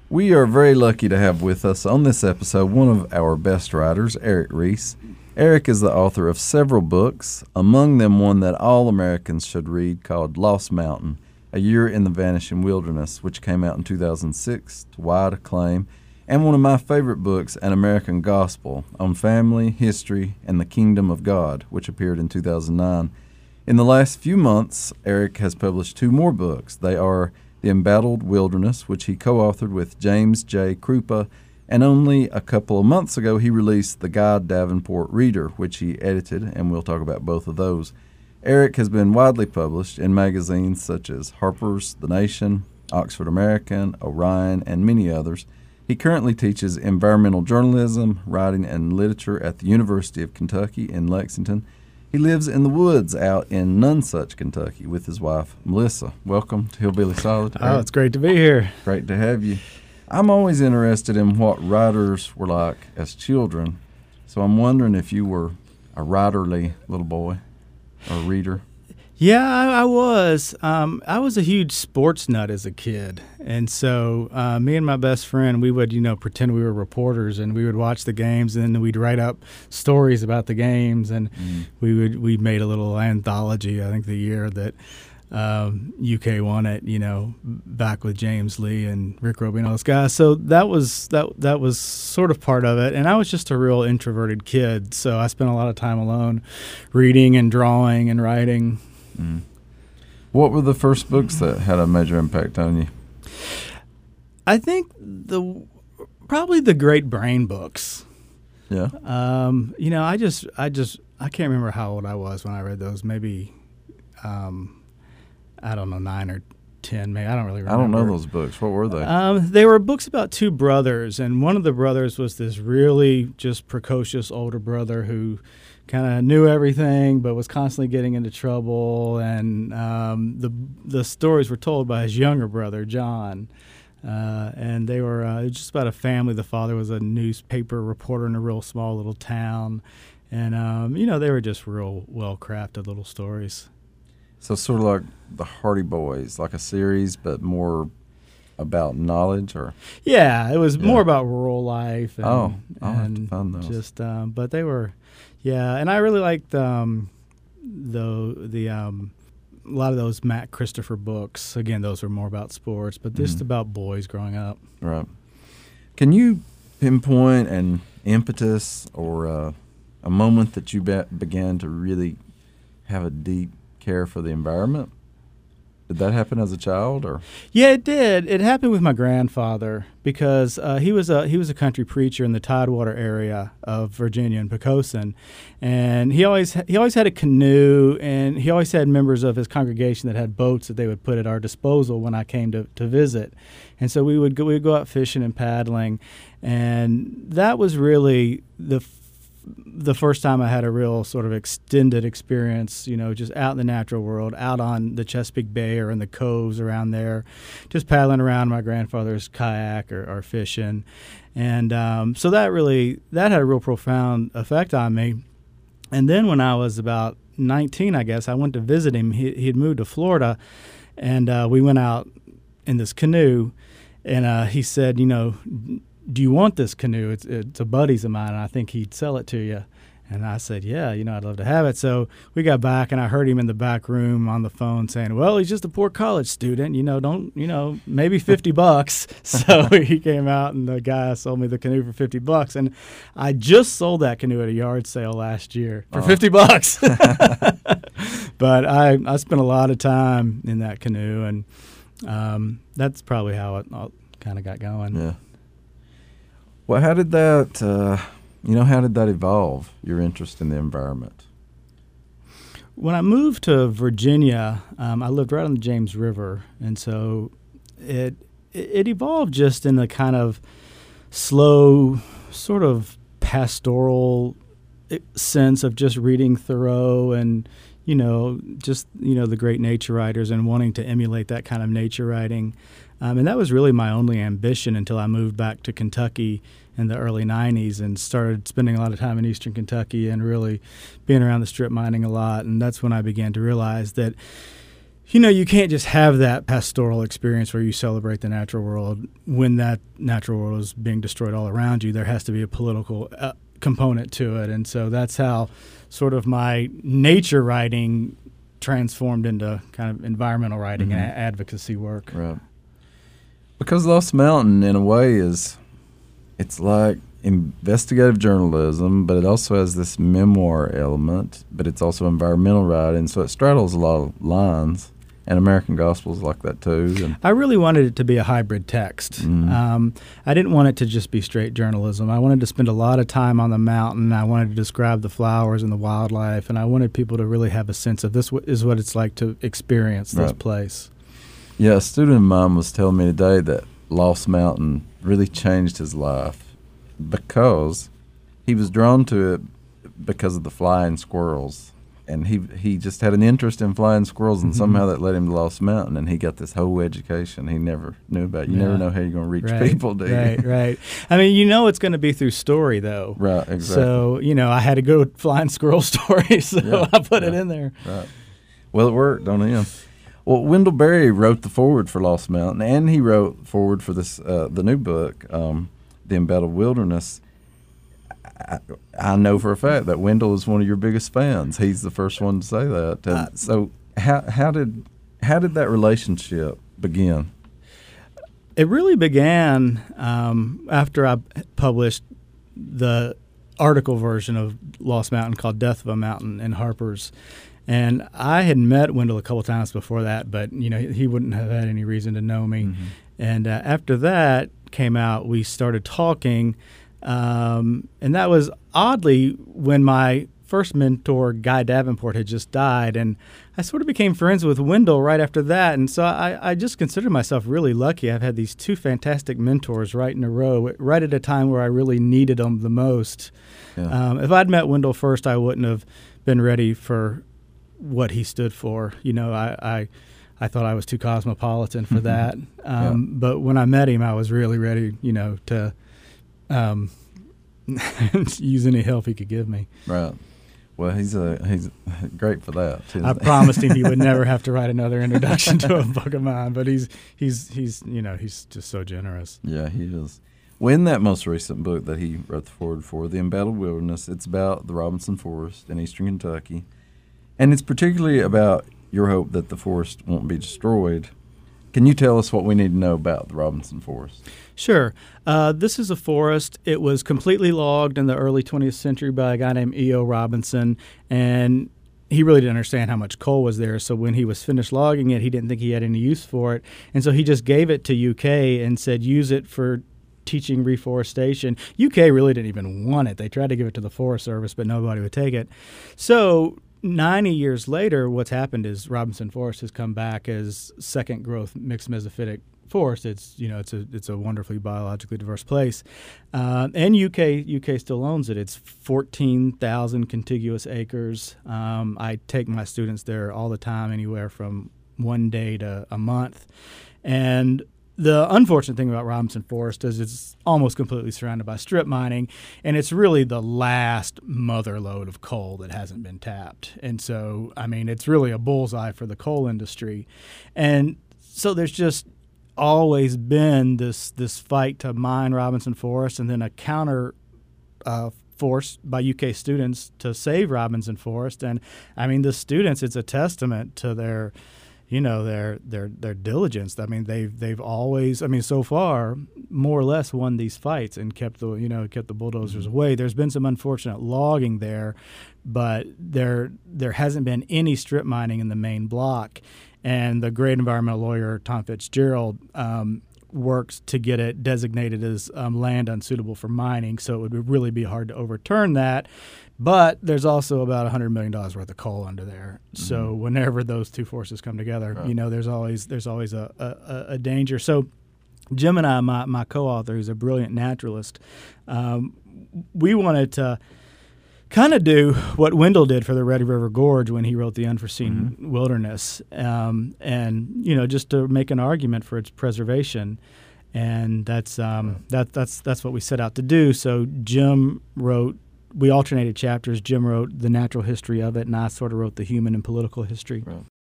We are very lucky to have with us on this episode one of our best writers, Eric Reese. Eric is the author of several books, among them one that all Americans should read called Lost Mountain, A Year in the Vanishing Wilderness, which came out in 2006 to wide acclaim, and one of my favorite books, An American Gospel, on family, history, and the kingdom of God, which appeared in 2009. In the last few months, Eric has published two more books. They are The Embattled Wilderness, which he co-authored with James J. Krupa, and only a couple of months ago he released The Guy Davenport Reader, which he edited, and we'll talk about both of those. Eric has been widely published in magazines such as Harper's, The Nation, Oxford American, Orion, and many others. He currently teaches environmental journalism, writing, and literature at the University of Kentucky in Lexington. He lives in the woods out in Nonsuch, Kentucky, with his wife, Melissa. Welcome to Hillbilly Solid. Oh, it's great to be here. Great to have you. I'm always interested in what writers were like as children, so I'm wondering if you were a writerly little boy or reader. Yeah, I was. I was a huge sports nut as a kid. And so me and my best friend, we would, pretend we were reporters, and we would watch the games, and then we'd write up stories about the games. And we made a little anthology, I think, the year that UK won it, back with James Lee and Rick Roby and all those guys. So that was sort of part of it. And I was just a real introverted kid, so I spent a lot of time alone reading and drawing and writing. What were the first books that had a major impact on you? I think probably the Great Brain books. Yeah. I can't remember how old I was when I read those. Maybe, I don't know, 9 or 10. Maybe I don't really remember. I don't know those books. What were they? They were books about two brothers, and one of the brothers was this really just precocious older brother who kind of knew everything but was constantly getting into trouble, and the stories were told by his younger brother, John, and they were just about a family. The father was a newspaper reporter in a real small little town, and they were just real well-crafted little stories. So sort of like the Hardy Boys, like a series, but more about knowledge, or? Yeah, it was more about rural life. And, I'll have to find those. Just, but they were, and I really liked a lot of those Matt Christopher books. Again, those were more about sports, but just about boys growing up. Right. Can you pinpoint an impetus or a moment that you began to really have a deep care for the environment? Did that happen as a child, or? Yeah, it did. It happened with my grandfather because he was a country preacher in the Tidewater area of Virginia and Poquoson, and he always had a canoe, and he always had members of his congregation that had boats that they would put at our disposal when I came to visit, and so we would go out fishing and paddling, and that was really the first time I had a real sort of extended experience, just out in the natural world, out on the Chesapeake Bay or in the coves around there, just paddling around my grandfather's kayak or fishing. And so that had a real profound effect on me. And then when I was about 19, I guess, I went to visit him. He had moved to Florida, and we went out in this canoe, and he said, do you want this canoe? It's a buddy's of mine, and I think he'd sell it to you. And I said, yeah, I'd love to have it. So we got back, and I heard him in the back room on the phone saying, well, he's just a poor college student, maybe $50. So he came out, and the guy sold me the canoe for $50. And I just sold that canoe at a yard sale last year for $50. But I spent a lot of time in that canoe, and that's probably how it all kind of got going. Yeah. Well, how did that evolve, your interest in the environment? When I moved to Virginia, I lived right on the James River, and so it evolved just in the kind of slow, sort of pastoral sense of just reading Thoreau and, the great nature writers and wanting to emulate that kind of nature writing. And that was really my only ambition until I moved back to Kentucky in the early 90s and started spending a lot of time in eastern Kentucky and really being around the strip mining a lot. And that's when I began to realize that, You can't just have that pastoral experience where you celebrate the natural world when that natural world is being destroyed all around you. There has to be a political component to it. And so that's how sort of my nature writing transformed into kind of environmental writing and advocacy work. Right. Because Lost Mountain, in a way, it's like investigative journalism, but it also has this memoir element, but it's also environmental writing, so it straddles a lot of lines. And American Gospel is like that too. And I really wanted it to be a hybrid text. I didn't want it to just be straight journalism. I wanted to spend a lot of time on the mountain. I wanted to describe the flowers and the wildlife, and I wanted people to really have a sense of this is what it's like to experience this place. Yeah, a student of mine was telling me today that Lost Mountain really changed his life because he was drawn to it because of the flying squirrels. And he just had an interest in flying squirrels, and somehow that led him to Lost Mountain, and he got this whole education he never knew about. You never know how you're going to reach people, do you? Right. I mean, it's going to be through story, though. Right, exactly. So, I had to go with flying squirrel stories, so I put it in there. Right. Well, it worked on him. Well, Wendell Berry wrote the foreword for Lost Mountain, and he wrote foreword for this the new book, The Embattled Wilderness. I know for a fact that Wendell is one of your biggest fans. He's the first one to say that. And so how did that relationship begin? It really began after I published the article version of Lost Mountain called Death of a Mountain in Harper's. And I had met Wendell a couple times before that, but he wouldn't have had any reason to know me. And after that came out, we started talking. And that was oddly when my first mentor, Guy Davenport, had just died. And I sort of became friends with Wendell right after that. And so I just consider myself really lucky. I've had these two fantastic mentors right in a row, right at a time where I really needed them the most. Yeah. If I'd met Wendell first, I wouldn't have been ready for what he stood for. I thought I was too cosmopolitan for that. But when I met him, I was really ready, to use any help he could give me. Right. Well, he's great for that. I promised him he would never have to write another introduction to a book of mine, but he's just so generous. Yeah, he is. Well, in that most recent book that he wrote the foreword for, The Embattled Wilderness, it's about the Robinson Forest in eastern Kentucky, and it's particularly about your hope that the forest won't be destroyed. Can you tell us what we need to know about the Robinson Forest? Sure. This is a forest. It was completely logged in the early 20th century by a guy named E.O. Robinson, and he really didn't understand how much coal was there. So when he was finished logging it, he didn't think he had any use for it, and so he just gave it to UK and said, use it for teaching reforestation. UK really didn't even want it. They tried to give it to the Forest Service, but nobody would take it. So 90 years later, what's happened is Robinson Forest has come back as second growth mixed mesophytic forest. It's a wonderfully biologically diverse place, and UK still owns it. It's 14,000 contiguous acres. I take my students there all the time, anywhere from one day to a month, and the unfortunate thing about Robinson Forest is it's almost completely surrounded by strip mining, and it's really the last mother lode of coal that hasn't been tapped. And so, it's really a bullseye for the coal industry. And so there's just always been this fight to mine Robinson Forest, and then a counter force by UK students to save Robinson Forest. And the students, it's a testament to their diligence. They've always, so far, more or less won these fights and kept the bulldozers away. There's been some unfortunate logging there, but there hasn't been any strip mining in the main block. And the great environmental lawyer Tom Fitzgerald works to get it designated as land unsuitable for mining. So it would really be hard to overturn that. But there's also about $100 million worth of coal under there. So whenever those two forces come together, there's always a danger. So Jim and I, my co-author, who's a brilliant naturalist, we wanted to kind of do what Wendell did for the Red River Gorge when he wrote The Unforeseen Wilderness, and just to make an argument for its preservation. And that's what we set out to do. So Jim wrote. We alternated chapters. Jim wrote the natural history of it, and I sort of wrote the human and political history. Right.